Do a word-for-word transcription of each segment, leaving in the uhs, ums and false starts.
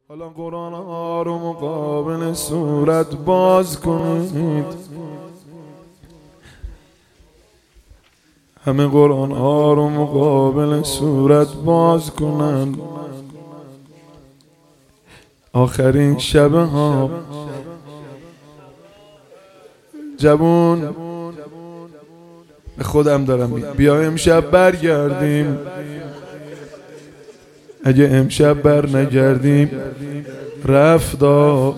حالا قرآن ها رو مقابل صورت باز کنید، همه قرآن ها رو مقابل صورت باز کنن. آخرین شب ها جوون به خودم دارم میگم بیا امشب برگردیم، اگه امشب بر نگردیم رفتا.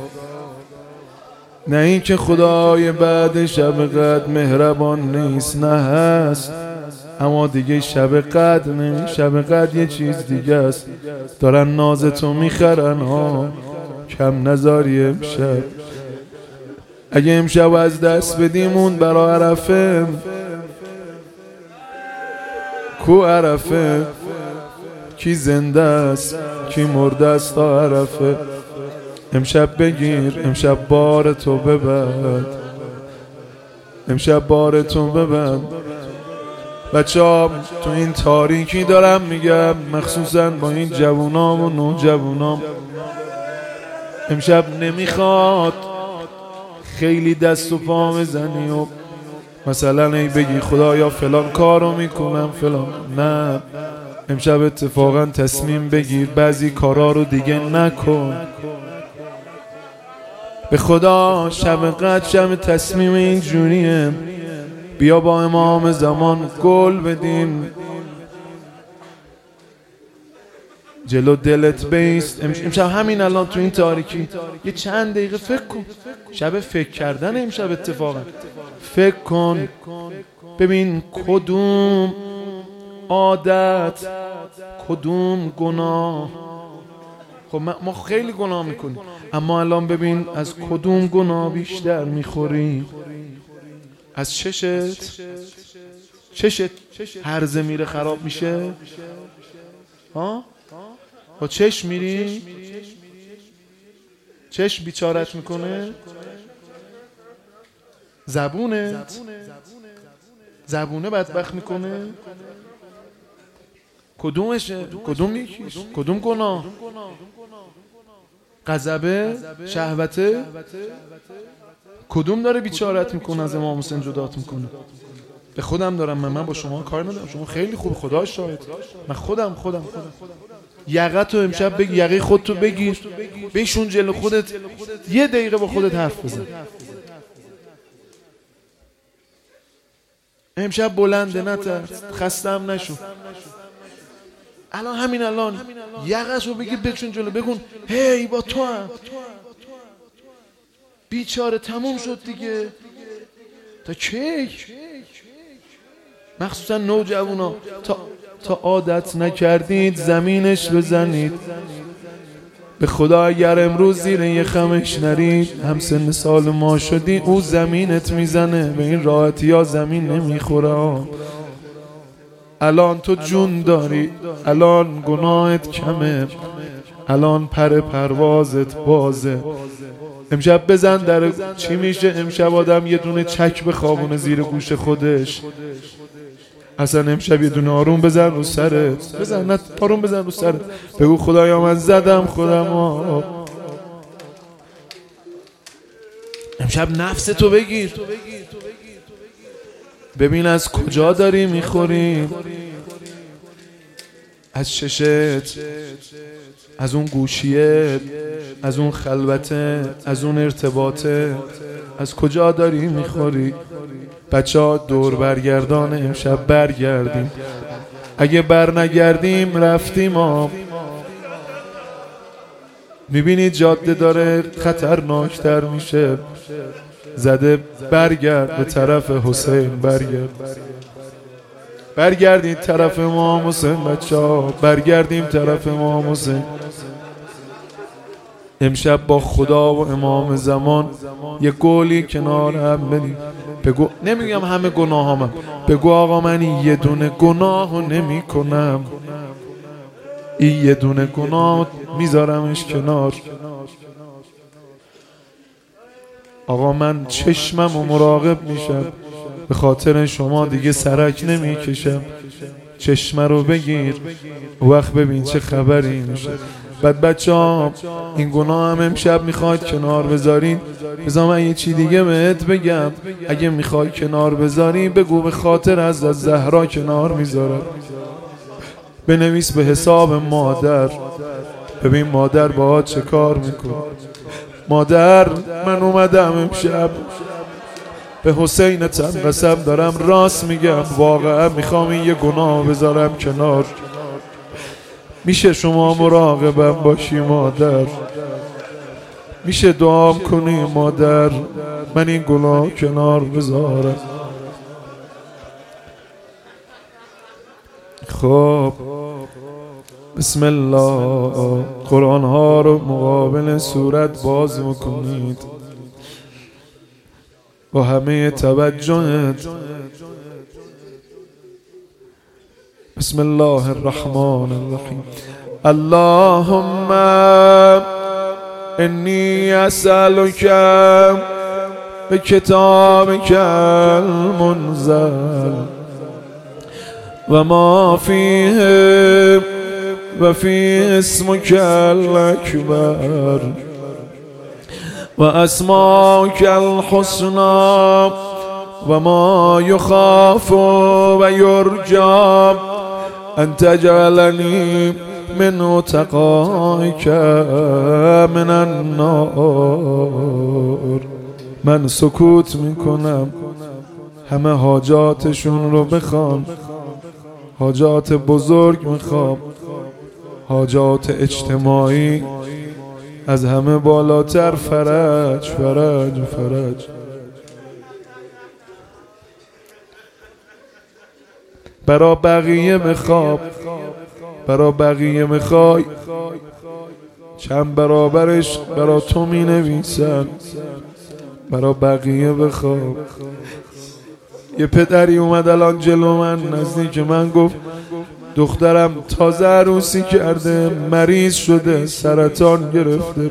نه این که خدای بعد شب قدر مهربان نیست، نه هست، اما دیگه شب قدر نه، شب قدر یه چیز دیگه است. دارن نازتو میخرن ها، کم نزاری امشب. اگه امشب از دست بدیمون برا عرفه، کو عرفه؟ کی زنده است کی مرده است تا عرفه. امشب بگیر، امشب بار تو ببند، امشب بار تو ببند. بچه ها تو این تاریکی دارم میگم، مخصوصا با این جوونام و نوجوونام، امشب نمیخواد خیلی دست و پا بزنی و مثلا ای بگی خدایا فلان کارو میکنم فلان. نه، امشب اتفاقا تصمیم بگیر بعضی کارا رو دیگه نکن. به خدا شب قدر شب تصمیم اینجوریه، بیا با امام زمان گل بدیم، جلو دلت بیست. امشب همین الان تو این تاریکی یه چند دقیقه فکر کن. شب فکر کردن امشب اتفاقا فکر کن ببین کدوم عادت کدوم گناه. خب ما خیلی گناه میکنیم، اما الان ببین از کدوم گناه بیشتر میخوری. از چشت چشت هرزه میره خراب میشه ها، با چشم میری چشم بیچارت میکنه. زبونت زبونه بدبخت میکنه. کدومشه؟ کدوم یکیش؟ کدوم گناه؟ غضبه؟ شهوته؟ کدوم داره بیچارت میکنه از امام حسین جدات میکنه؟ به خودم دارم، من من با شما کار ندارم، شما خیلی خوب، خدا شاهد، من خودم خودم خودم یقتو امشب بگیر، یقه خودتو بگیر، بشون جلو خودت، یه دقیقه با خودت حرف بزن. امشب بلنده، نترس، خستم نشو. الان همین الان یقه‌شو بگیر بکشون جلو، بگون هی با تو هم بیچاره تموم شد دیگه. تا کی؟ مخصوصا نوجوانا تا تا عادت نکردید زمینش بزنید. به خدا اگر امروز زیر یه خمش نرید، هم سن سال ما شدی، او زمینت میزنه. به این راحتی ها زمین نمیخوره. الان تو جون داری، الان گناهت کمه، الان پر پروازت بازه. امشب بزن در چی میشه؟ امشب آدم یه دونه چک بخوابونه زیر گوش خودش. اصلا امشب یه دونه آروم بزن رو سرت، بزن، نه آروم بزن رو سرت، بگو خدایا من زدم خودم. امشب نفس تو بگیر، ببین از کجا داری میخوری. از چشت، از اون گوشیت، از اون خلوته، از اون ارتباطه، از کجا داری میخوری. بچه ها دور برگردان امشب برگردیم، اگه بر نگردیم رفتیم ها. میبینید جاده داره خطرناکتر میشه، زده برگرد به طرف حسین، برگرد برگردید طرف امام حسین. بچه ها برگردیم طرف امام حسین. امشب با خدا و امام زمان یه گولی کنار هم بریم. بگو، نمیگم همه گناه همم، بگو آقا من یه دونه گناهو نمی کنم، این یه دونه گناه میذارمش کنار. آقا من چشمم و مراقب میشم، به خاطر شما دیگه سرک نمیکشم. چشم رو بگیر، وقت ببین چه خبری میشه. بعد بچه ها این گناه هم امشب میخواید کنار بذارین. بذار من یه چی دیگه بهت بگم، اگه میخوای کنار بذاری بگو به خاطر از زهرا کنار میذارم. بنویس به حساب مادر، ببین مادر باهات چه کار میکنه. مادر من اومدم امشب به حسین تن قسم دارم راست میگم، واقعا میخوام این یه گناه بذارم کنار. میشه شما مراقبم باشی مادر؟ میشه دعام کنی مادر من این گناه کنار بذارم؟ خب بسم الله. قرآن ها رو مقابل صورت باز میکنید با همه توجهت. بسم الله الرحمن الرحیم. اللهم انی اسألک بکتابک المنزل و ما فیه و فی اسمک الاکبر و اسماک الحسنى و ما یخاف و یرجى ان تجعلنی من اتقائک من النار. من سکوت میکنم، همه حاجاتشون رو بخوان، حاجات بزرگ میخوام، حاجات اجتماعی، از همه بالاتر فرج فرج فرج. برا بقیه میخواب، برا بقیه میخوای چند برابرش برا تو می نویسن. برا بقیه بخواب. یه پدری اومد الان جلو من نزدیک من گفت دخترم تازه عروسی کرده، مریض شده، سرطان گرفته.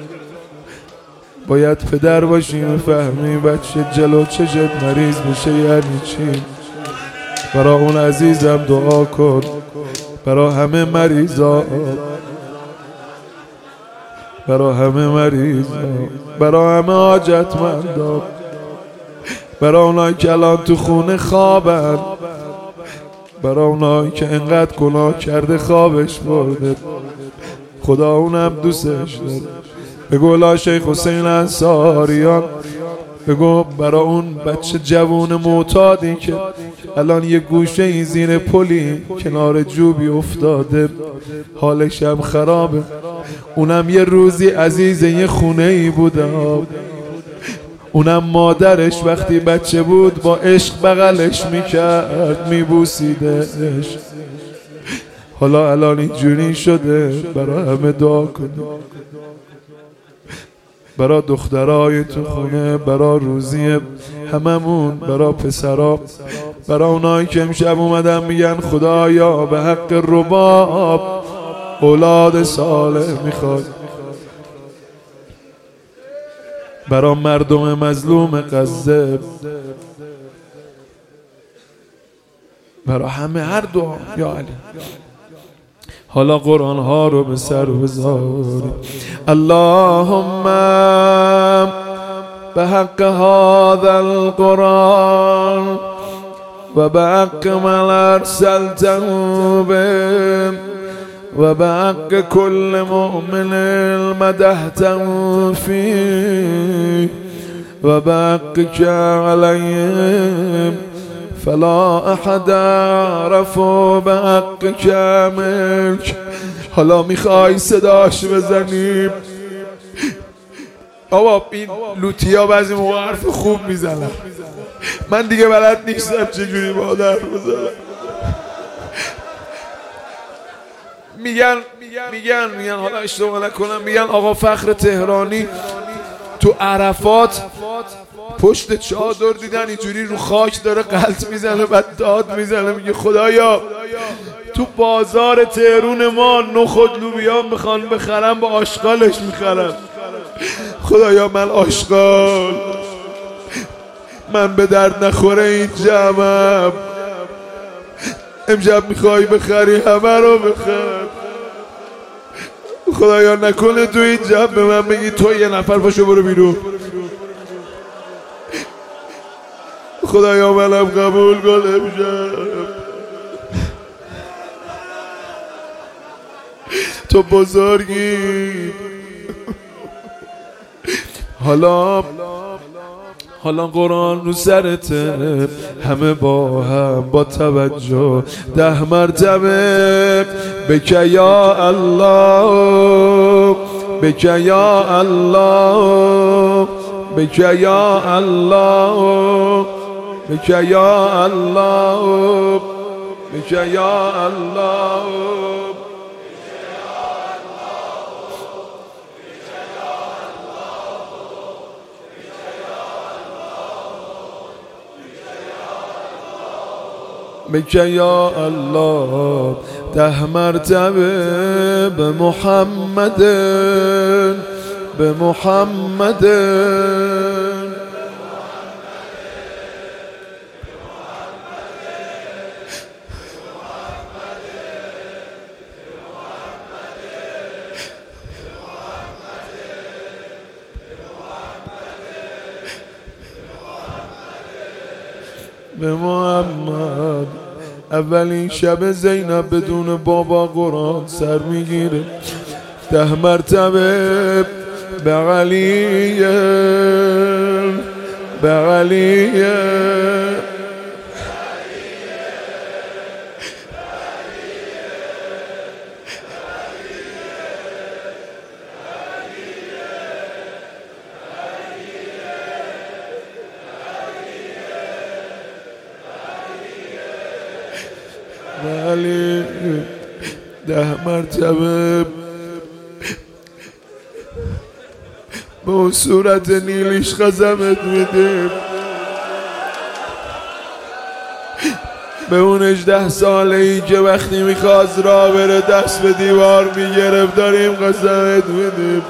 باید پدر باشی میفهمی بچه جلو چشت مریض بشه یعنی چی. برا اون عزیزم دعا کن، برا همه مریضا، برا همه مریضا، برا همه حاجتمندا، برا اونایی که الان تو خونه خوابن، برا اونایی که انقدر گناه کرده خوابش برده، خدا اونم دوستش داره. بگو لا شیخ حسین انصاریان، بگو برا اون بچه جوون معتادی که الان یه گوشه ای زیر پلی کنار جوبی افتاده، حالش هم خرابه، اونم یه روزی عزیز یه خونه ای بوده، اونم مادرش وقتی بچه بود با عشق بغلش میکرد میبوسیدش، حالا الان اینجوری شده. برا همه دعا کنید، برا دخترای تو خونه، برا روزی هممون، برا پسرا، برا اونایی که امشب اومدن میگن خدایا به حق رباب اولاد صالح میخواد، برا مردم مظلوم غزه، برا همه هر دعا یا علی. حالا قرآن ها رو به سر بذاری. اللهم به حق هذا القرآن و به حق من ارسلته به و به حق کل مؤمن مدحته فيه و به حق که علیهم فلا احد عرفوا به حق کاملک. حالا میخوای صداش بزنیم؟ آبا این لوتیا بعضی موقع حرف خوب میزنن، من دیگه بلد نیستم چجوری با حرف بزنم. میگن میگن میگن حالا اشتباه نکنم، میگن آقا فخر تهرانی تو عرفات پشت چادر دیدن اینجوری رو خاک داره غلط میزنه، بعد داد میزنه میگه خدایا تو بازار تهرون ما نخود لوبیا میخوان بخرم با آشغالش میخرم، خدایا من آشغال، من به درد نخوره این جمعم، امشب میخوای بخری همه رو بخر، خدایا نکنه تو این جمع به من بگی تو یه نفر پاشو برو بیرون. خدایا منم قبول کن امشب تو بزرگی. حالا حالا قرآن رو سرته، همه با هم با توجه ده مرتبه بکه یا الله، بکه یا الله، بکه یا الله، بکه یا الله، بکه یا الله. بکه یا الله ده مرتبه به محمد، به محمد. به محمد. اولین شب زینب بدون بابا قرآن سر میگیره، ده مرتبه به علیه، به علیه، ولی ده مرتبه به اون صورت نیلیش قسمت میدیم، به اون هجده ساله ای که وقتی میخواست را بره دست به دیوار میگرفت داریم قسمت میدیم.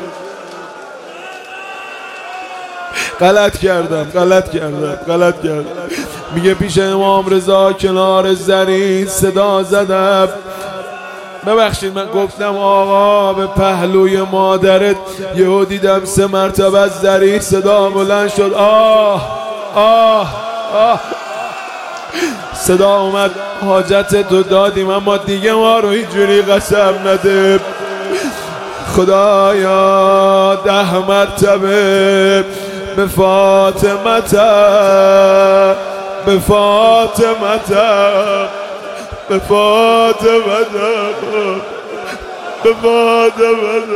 غلط کردم غلط کردم غلط کردم. میگه پیش امام رضا کنار زری صدا زدم، ببخشید من گفتم آقا به پهلوی مادرت، یهو دیدم سه مرتبه از زری صدا بلند شد آه آه آه. صدا اومد حاجت تو دادیم اما دیگه ما رو اینجوری قسم نده. خدایا ده مرتبه به فاطمت، به فاطمت، به فاطمت، به فاطمت.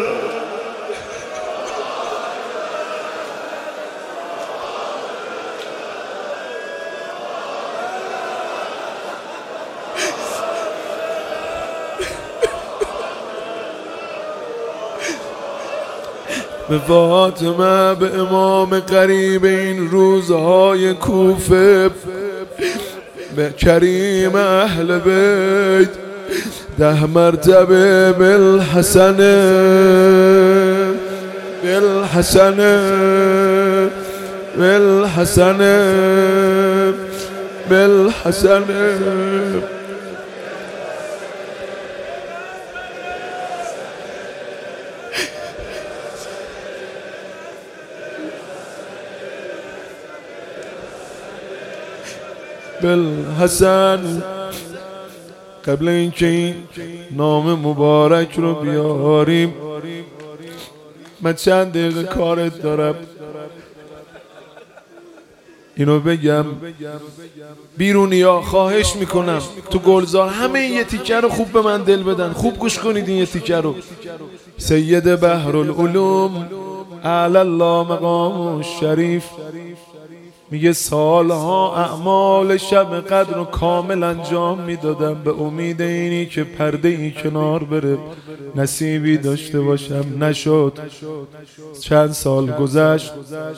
به فاطمه، به امام قریب این روزهای کوفه، به کریم اهل بیت، ده مرتبه بالحسن، بالحسن، بالحسن، بالحسن. بالحسن. قبل اینکه این نام مبارک رو بیاریم من چند دقیقه کارت دارم اینو بگم. بیرونیا خواهش میکنم تو گلزار همه این یه تیکه رو خوب به من دل بدن، خوب گوش کنید این یه تیکه رو. سید بحرالعلوم اعلی الله مقام شریف میگه سالها اعمال شب قدر رو کامل انجام میدادم به امید اینی که پرده ای کنار بره، نصیبی داشته باشم، نشد. چند سال گذشت،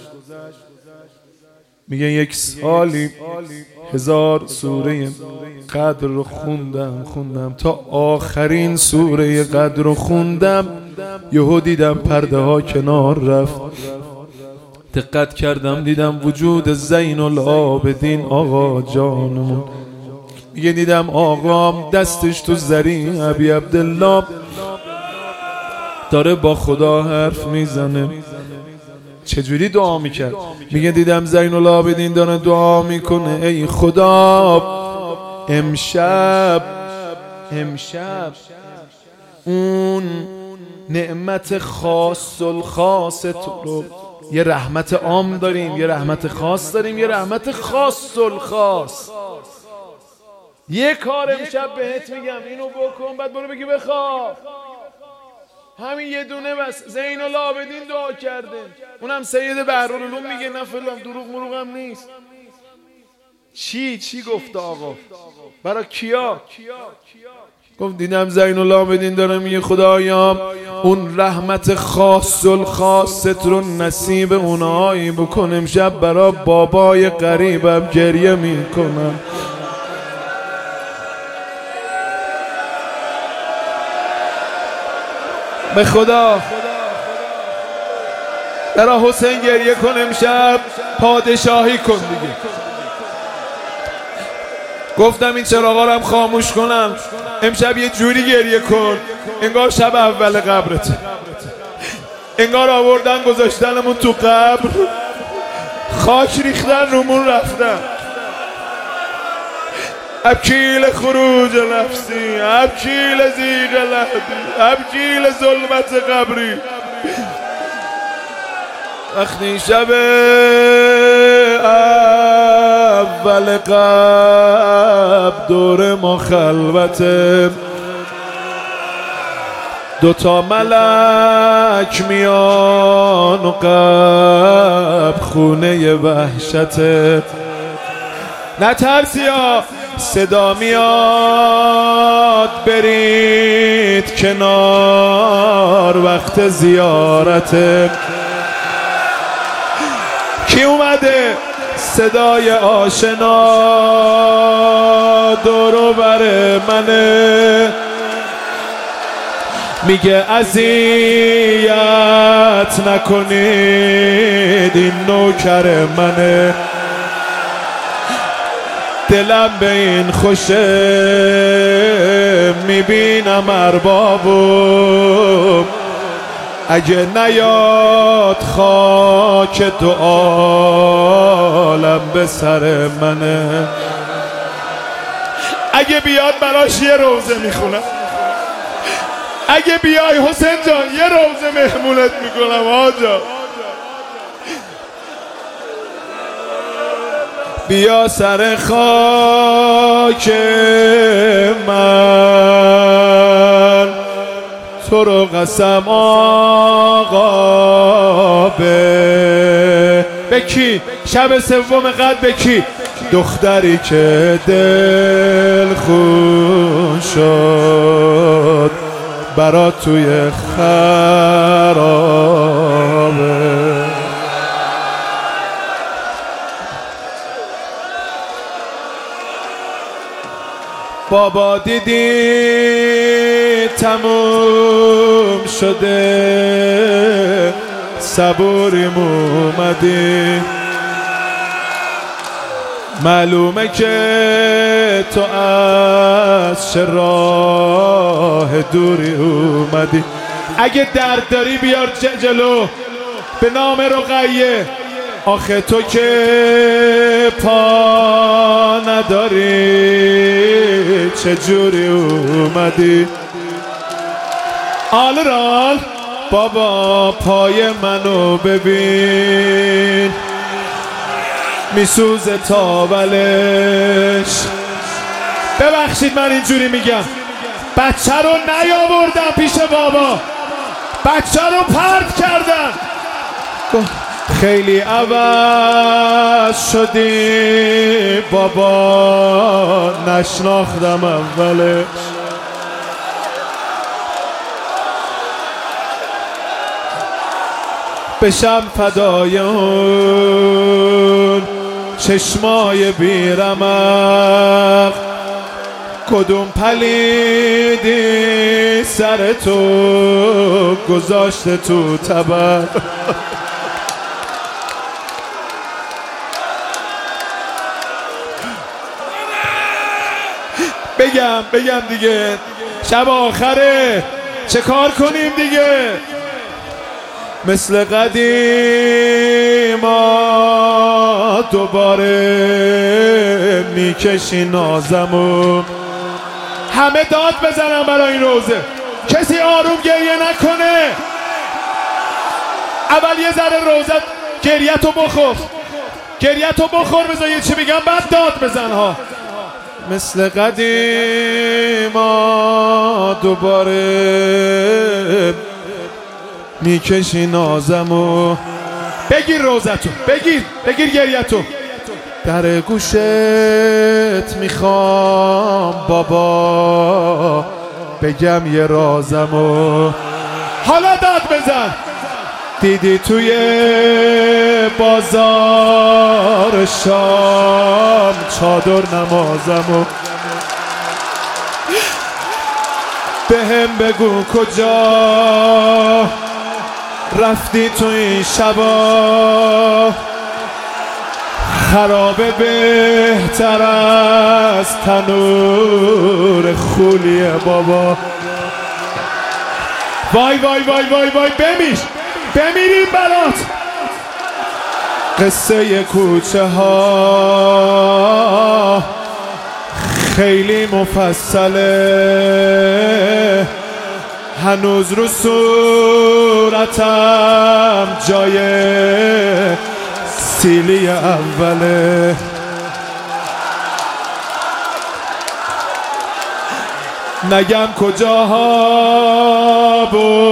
میگه یک سالی هزار سوره قدر رو خوندم خوندم تا آخرین سوره قدر رو خوندم، یهو دیدم پرده ها کنار رفت. دقت کردم دیدم وجود زین العابدین آقا جانمون، میگه دیدم آقام دستش تو زری ابی عبدالله داره با خدا حرف میزنه. چجوری دعا میکرد؟ میگه دیدم زین العابدین داره دعا میکنه ای خدا امشب امشب اون نعمت خاص الخاص تو رو، یه رحمت عام داریم، یه رحمت خاص داریم، یه رحمت خاص الخاص. یه کار امشب بهت میگم اینو بکن، بعد برو بگی بخواب. همین یه دونه بس. زین العابدین دعا کرده، اونم سید بحرالعلوم میگه نه فلان دروغ مروغ هم نیست. چی چی گفت آقا؟ برای کیا؟ گفت دیدم زین العابدین داره میگه خدایا اون رحمت خاص الخاصت رو نصیب اونایی بکن امشب برای بابای قریبم گریه میکنم. به خدا برای حسین گریه کن امشب، پادشاهی کن دیگه. گفتم این چراغا رو هم خاموش کنم، امشب یه جوری گریه کن انگار شب اول قبرت، انگار آوردن گذاشتنمون تو قبر، خاک ریختن رومون رفتن. ابکیل خروج نفسی، ابکیل زیغ لحدی، ابکیل ظلمت قبری. وقتی شب اول قبر دور ما خلوته، دوتا ملک میان و قبر خونه وحشته. نترسیا صدا میاد برید کنار وقت زیارته. کی اومده؟ صدای آشنا دور و بر منه، میگه اذیت نکنید این نوکر منه. دلم به این خوشه میبینم اربابم، اگه نیاد خاک دو عالم به سر منه. اگه بیاد براش یه روزه میخونم، اگه بیای حسین جان یه روزه مهمونت میکنم آجا. بیا سر خاک من تو رو قسم آقا به به کی؟ شب سوم قدر به کی؟ دختری که دل خون شد برا توی خرابه. بابا دیدی تموم شده صبوریم اومدی، معلومه که تو از چه راه دوری اومدی. اگه درد داری بیار جلو به نام رقیه، آخه تو که پا نداری چجوری اومدی؟ آل رال بابا پای منو ببین میسوزه تاولش. ببخشید من اینجوری میگم، بچه رو نیاوردم پیش بابا، بچه رو پرت کردن. خیلی عوض شدی بابا، نشناختم اولش. بشم فدای اون چشمای بیرمق، کدوم پلیدی سر تو گذاشته تو طبق. بگم بگم دیگه، شب آخره چه کار کنیم دیگه؟ مثل قدیما دوباره میکشی نازمو. همه داد بزنم برای این روزه، کسی آروم گریه نکنه. اول یه ذره روزت گریتو بخور، گریتو بخور، بذار یه چی بگم بعد داد بزن ها. مثل قدیما دوباره میکشی نازمو. بگیر روزتو، بگیر بگیر گریتو. در گوشت میخوام بابا بگم یه رازمو. حالا داد بزن. دیدی توی بازار شام چادر نمازمو. بهم بگو کجا رفتی تو این شبا، خرابه بهتر از تنور خولیه بابا. وای وای وای وای وای بمیش، بمیریم برات. قصه کوچه ها خیلی مفصله، هنوز رو صورتم جای سیلی اوله. نگم کجاها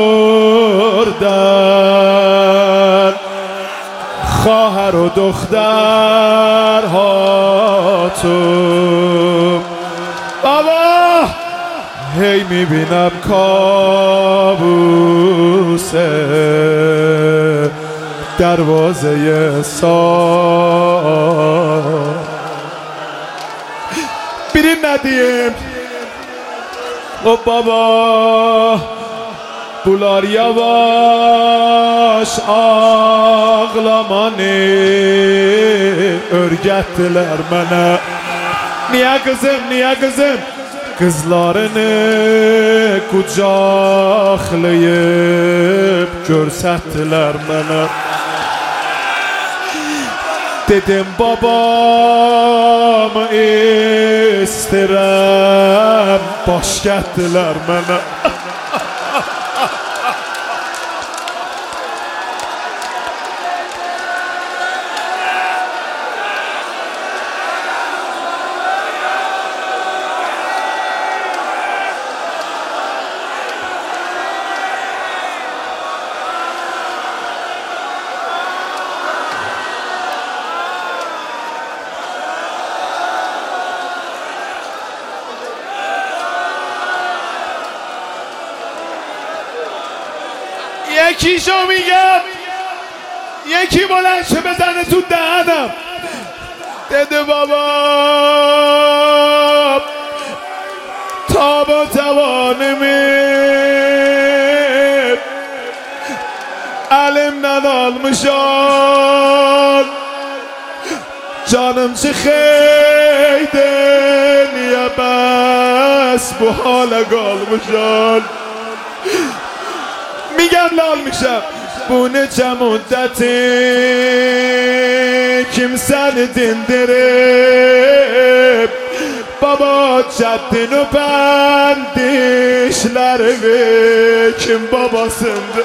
بردن خواهر و دخترها تو بابا. هی میبینم کابوسه دروازه سال. بریم ندیم او بابا بولاریا باş ağlamanı örgettiler bana. Niye kızım, niye kızım? Kızlarını kucaklayıp görsettiler bana. Dedim babamı istirem, baş gettiler bana. یکیشو میگم، یکی بلند شه بزنه تو دهنم. دده بابا تاب و توانımı elimden almışlar. Canım çıkıydı niye bes bu hale kalmışlar. میگم لال میشم. بونه چه مدتی kimseni dindirip baba çettin o pendişlerimi kim babasındı.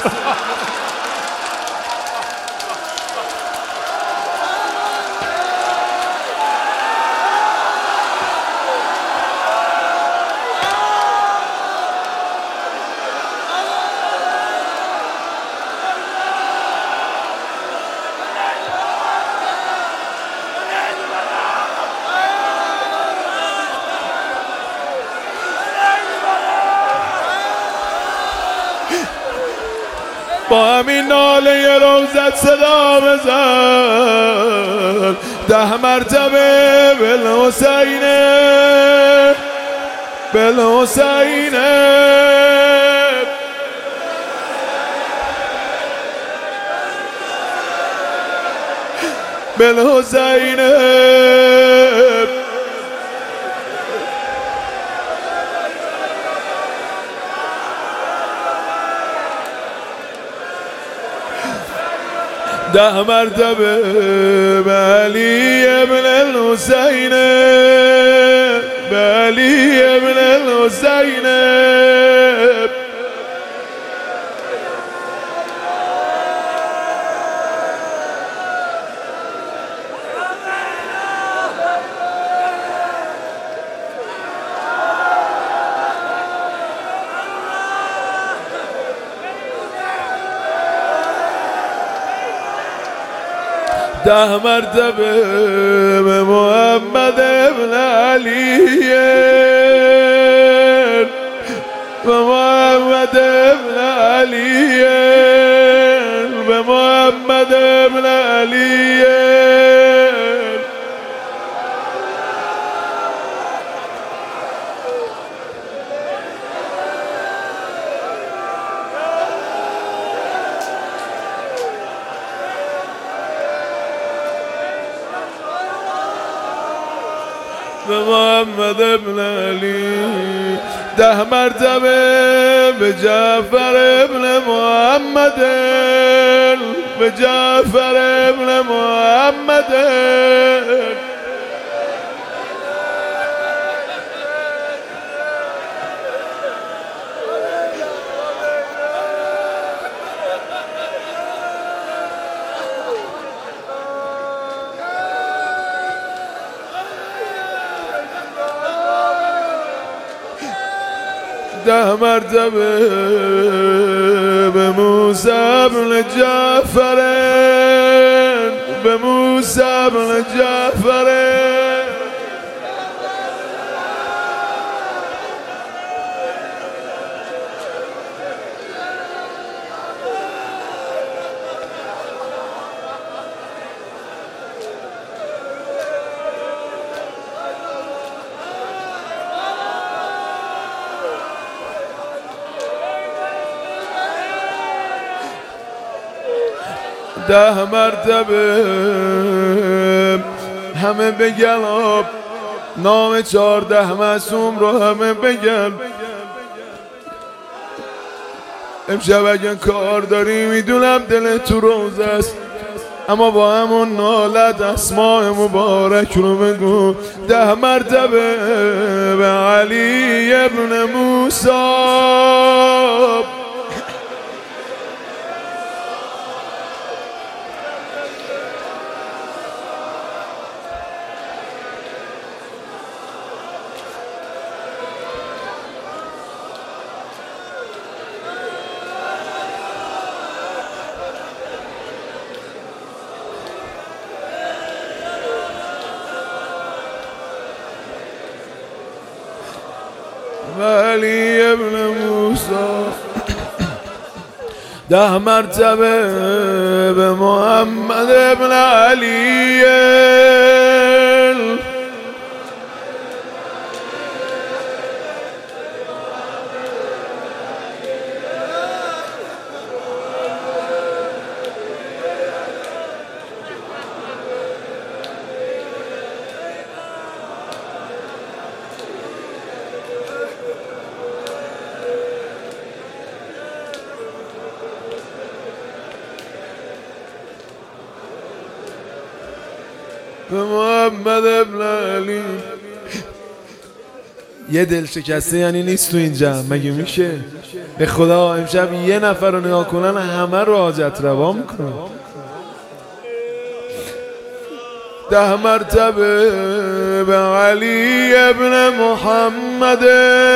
با همین ناله روزت صدا بزن ده مرتبه بالحسینه بالحسینه بالحسینه. ده مرتبه به علی ابن الحسین، به علی ابن الحسین. ده مرتبه به محمد ابن علی، به محمد ابن علی، به محمد ابن علی. به محمد ابن علی. ده مرتبه به جعفر ابن محمد، به جعفر ابن محمد. ده مرتبه به موسی بن جعفر، به موسی بن جعفر. ده مرتبه همه بگن نام چارده معصوم رو همه بگن. امشب اگه کار داری میدونم دل تو روزه است، اما با همون نالت اسماء مبارک رو بگو. ده مرتبه به علی ابن موسی، علی ابن موسی. ده مرتبه به محمد ابن علی، به محمد ابن علی. یه دل شکسته یعنی نیست تو این جمع، مگه میشه؟ به خدا امشب یه نفر رو نگاه کنن همه رو حاجت روا میکنن. ده مرتبه به علی ابن محمد،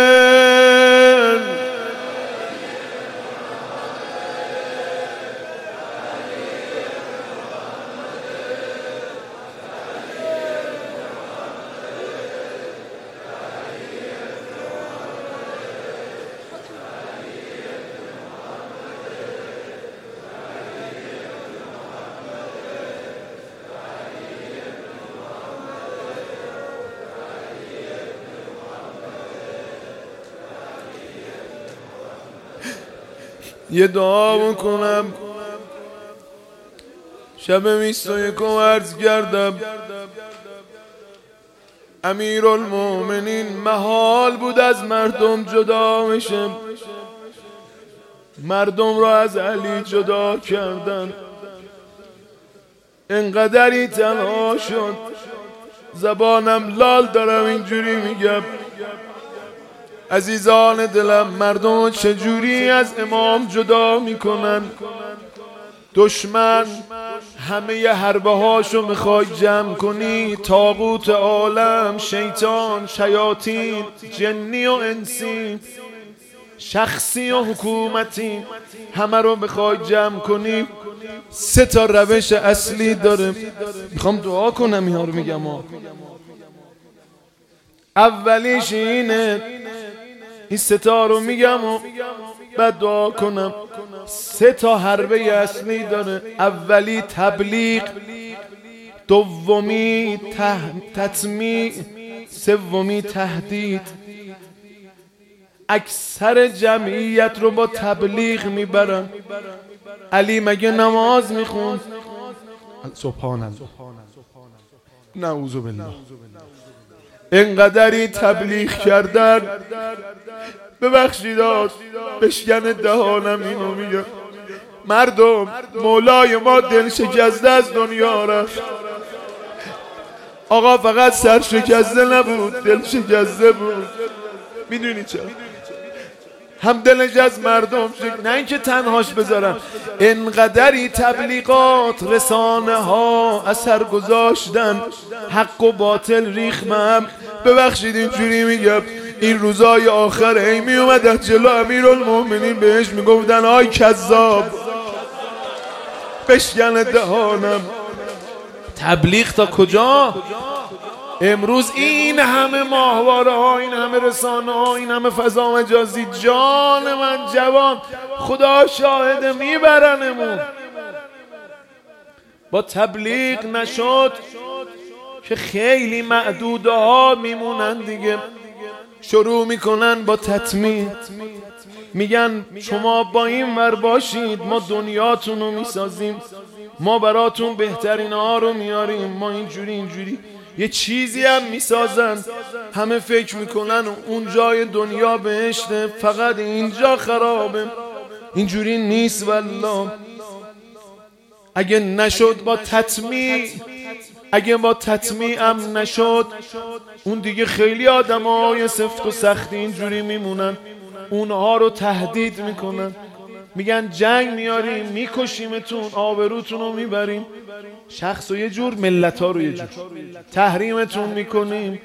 یه دعا بکنم. شب بیست و یکم عرض کردم امیرالمومنین محال بود از مردم جدا بشه، مردم را از علی جدا کردن. انقدری تنها شد زبانم لال دارم اینجوری میگم. عزیزان دلم، مردم چجوری از امام جدا میکنن؟ دشمن همه ی حربه هاشو میخوای جمع کنی، طاغوت عالم، شیطان، شیاطین، جنی و انسی، شخصی و حکومتی، همه رو میخوای جمع کنی. سه تا روش اصلی داره. میخوام دعا کنم اینا رو میگم ها. اولیش اینه، این سه تا رو میگم و بعد دعا کنم. سه تا حربه اصلی داره. اولی تبلیغ، دومی تطمیع، سومی تهدید. اکثر جمعیت رو با تبلیغ میبرن. علی مگه نماز میخوند؟ سبحان الله، نعوذ بالله. انقدری تبلیغ کردن، ببخشید بشکن دهانم اینو میگم، مردم مولای ما دل شکسته از دنیا رفت. آقا فقط سر شکسته نبود، دل شکسته بود. میدونی چرا؟ هم دلش از مردم شد، نه اینکه تنهاش بذارن. انقدری تبلیغات، رسانه ها اثر گذاشتن، حق و باطل ریخمم. ببخشید اینجوری میگم، این روزای آخر ای می اومد از جلو امیرالمومنین بهش میگفتن آی کذاب، بشکن دهانم. تبلیغ تا کجا؟ امروز این همه ماهواره ها، این همه رسانه ها، این همه فضا مجازی، جان من جوان خدا شاهده میبرنمون. با تبلیغ نشد که خیلی معدوده ها میمونن دیگه. شروع میکنن با تطمیع، میگن شما با این ور باشید ما دنیاتون رو میسازیم، ما براتون بهترین ها رو میاریم، ما اینجوری اینجوری. یه چیزی هم میسازن، همه فکر میکنن اون جای دنیا بهشته، فقط اینجا خرابه. اینجوری نیست والله. اگه نشد با تطمیع، اگه با تطمیع هم نشد، اون دیگه خیلی آدمای سفت و سختی اینجوری میمونن، اونها رو تهدید میکنن، میگن جنگ میاریم، میکشیمتون، آبروتون رو میبریم، شخص و یه جور، ملت ها رو یه جور، تحریمتون میکنیم،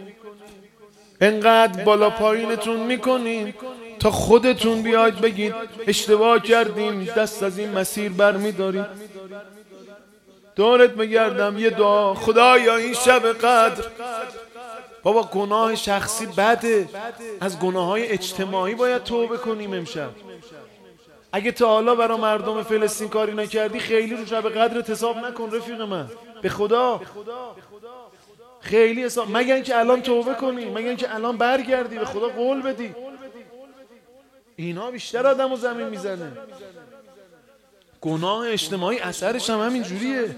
انقدر بالا پایینتون میکنیم تا خودتون بیاید بگید اشتباه کردیم، دست از این مسیر بر میداریم. دورت بگردم یه دعا، خدایا این شب قدر، بابا گناه شخصی بده، از گناه های اجتماعی باید توبه کنیم امشب. اگه تا حالا برای مردم فلسطین کاری نکردی، خیلی رو شب قدرت حساب نکن رفیق من، به خدا خیلی حساب، مگر اینکه الان توبه کنی، مگر اینکه الان برگردی به خدا قول بدی. اینا بیشتر آدمو زمین میزنه. گناه اجتماعی اثرش هم همین جوریه.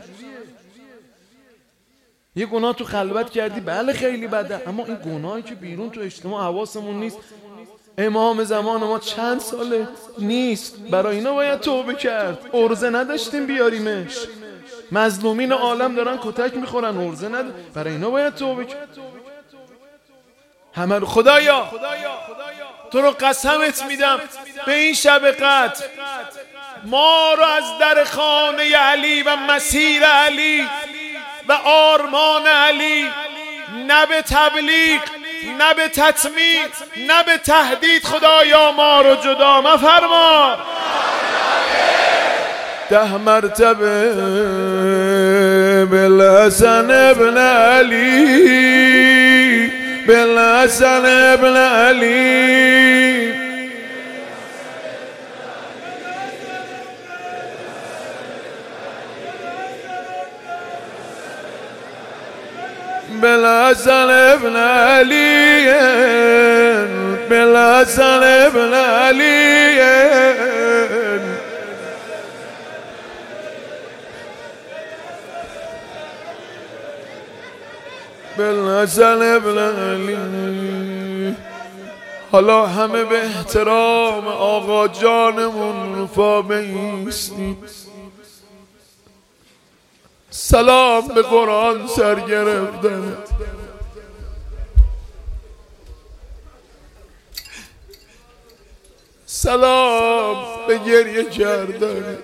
یه گناه تو خلوت کردی، بله خیلی بده، اما این گناهی که بیرون تو اجتماع حواسمون نیست. امام زمان ما چند ساله نیست، برای اینا باید توبه کرد. ارزه نداشتیم بیاریمش، مظلومین عالم دارن کتک میخورن، ارزه ند، برای اینا باید توبه کرد. همه خدایا تو رو قسمت میدم به این شب قدر ما رو از در خانه علی و مسیر علی و آرمان علی، نه به تبلیغ، نه به تطمیع، نه به تهدید، خدایا ما رو جدا مفرما. ده مرتبه بالحسن ابن علی، بالحسن ابن علی، بالحسن ابن علی، بالحسن ابن علی، بالحسن ابن علی. حالا همه به احترام آقا جانمون رفا بایستید. سلام به قرآن سر گرفتنت، سلام به گریه کردنت،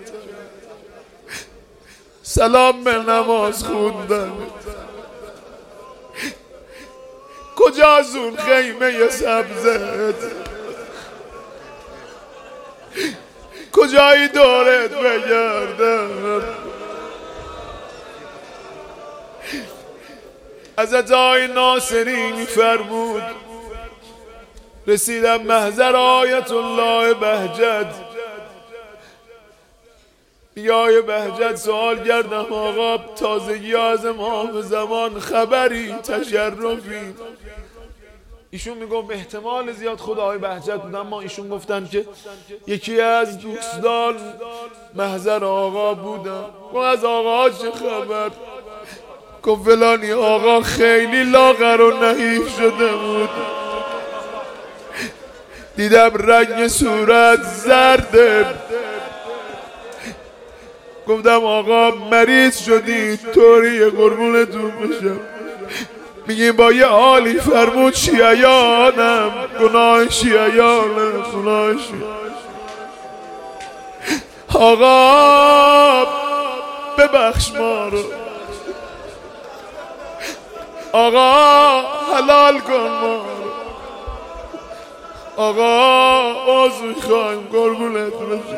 سلام به نماز خوندنت. کجاست اون خیمه سبزت؟ کجایی دورت بگردم؟ حضرت آقای ناصری میفرمود رسیدم محضر آیت الله بهجت، میگه آیه بهجت سوال کردم آقا تازگی از امام زمان خبری تشرفی؟ ایشون میگم احتمال زیاد خود آقای بهجت بودن، ما ایشون گفتن که یکی از دوستان محضر آقا بودن و از آقا چه خبر؟ گفت فلانی آقا خیلی لاغر و نحیف شده بود، دیدم رنگ صورت زرده، گفتم آقا مریض شدی طوری قربونتون بشم. میگیم با یه حالی فرمود شیعیانم، گناه شیعیانم، گناه شیعیانم. آقا ببخش ما رو، آقا حلال کن ما رو، آقا عذر میخوایم قربونت بشم.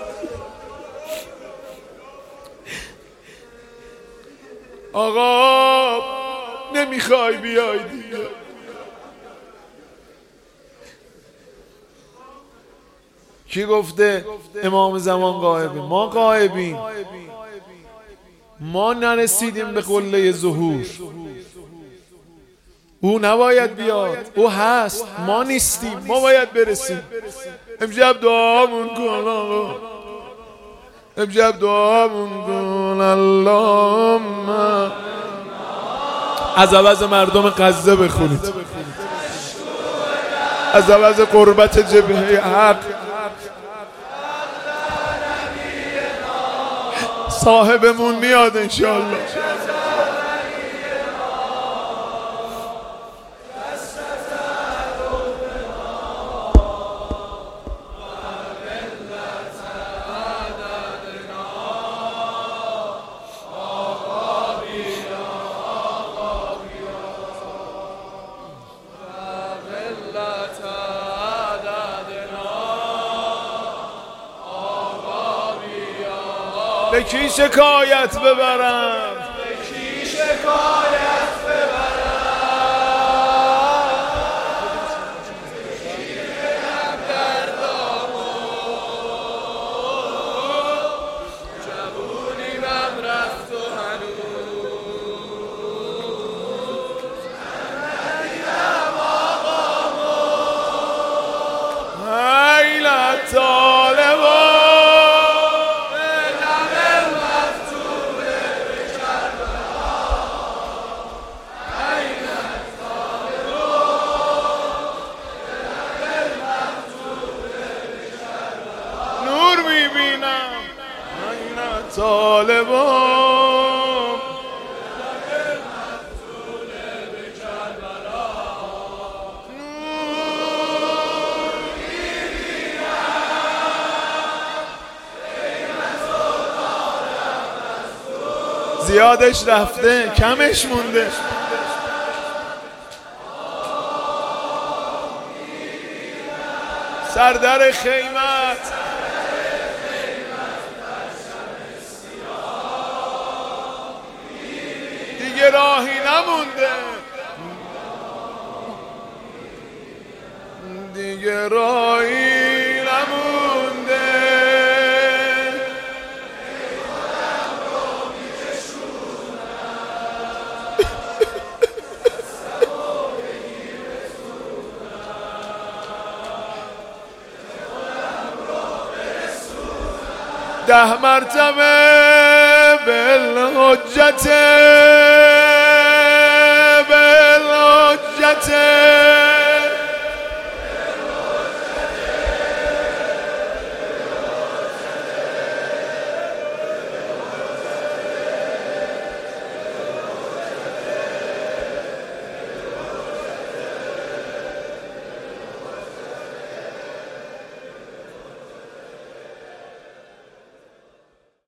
آقا نمیخوای بیای دیگه. کی گفته امام زمان غایبه؟ ما غایبیم، ما نرسیدیم به قله ظهور. او نباید بیاد، او هست، ما نیستیم، ما باید برسیم. امشب دعامون کن آقا، امشب دعامون کن. اللهم از عوض مردم غزه بخونید، از عوض قربت جبهه حق، صاحبمون میاد انشاءالله. به کی شکایت ببرم؟ به کی شکایت ببرم؟ به کی بگم دردامو؟ جوونیمم رفت و هنوز ندیدم آقامو. ایلا طالبا طالبان زیادش رفته کمش مونده. سردر خیمت دیگه راهی نمونده، دیگه راهی نمونده. ده مرتبه بالحجت بالحجت